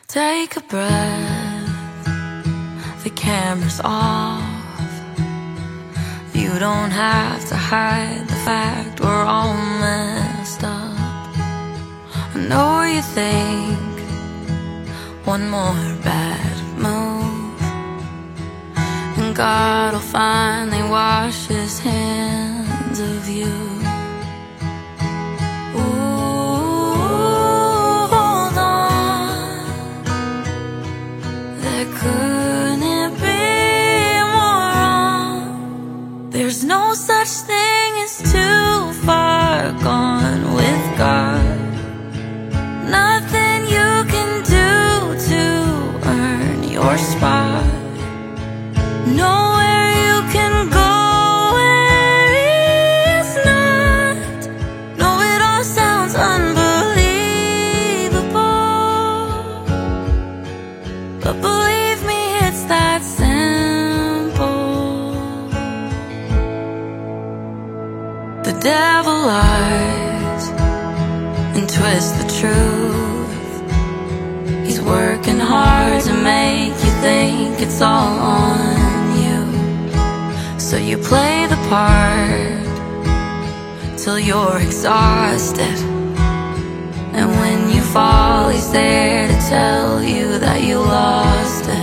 Take a breath, the camera's off. You don't have to hide the fact we're all messed up. I know you think one more bad move and God will finally wash his hands of you. There's no such thing as too far gone with God. Nothing you can do to earn your spot. Nowhere you can go where He is not. No, it all sounds unbelievable, but believe me, it's that simple. The devil lies and twists the truth. He's working hard to make you think it's all on you. So you play the part till you're exhausted, and when you fall, he's there to tell you that you lost it.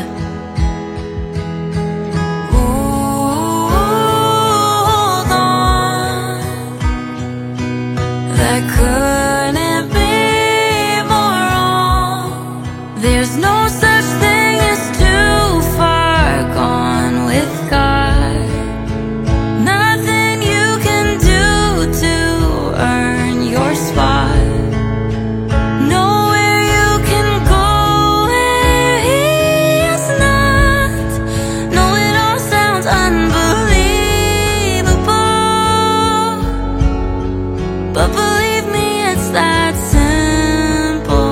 That couldn't be more wrong. There's no such thing as too far gone with God. Nothing you can do to earn your spot. Nowhere you can go where He is not. No, it all sounds unbelievable, but believe me, it's that simple.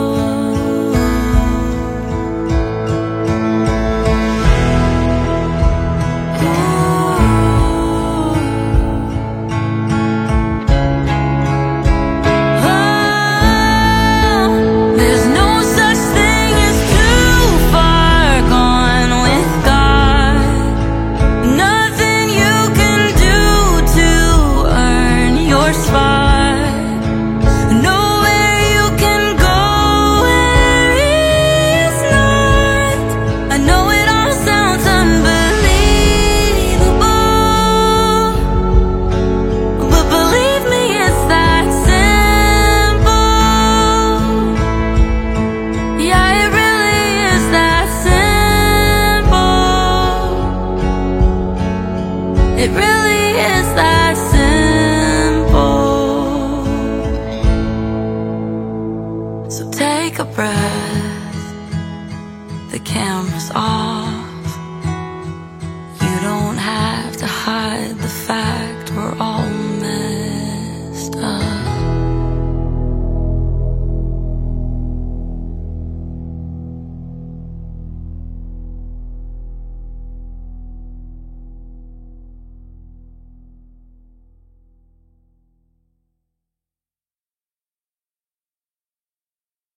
There's no such thing as too far gone with God. Nothing you can do to earn your spot. Nowhere you can go where He is not. I know it all sounds unbelievable, but believe me, it's that simple. Yeah, it really is that simple. It really is that simple. So take a breath, the camera's off. You don't have to hide the fact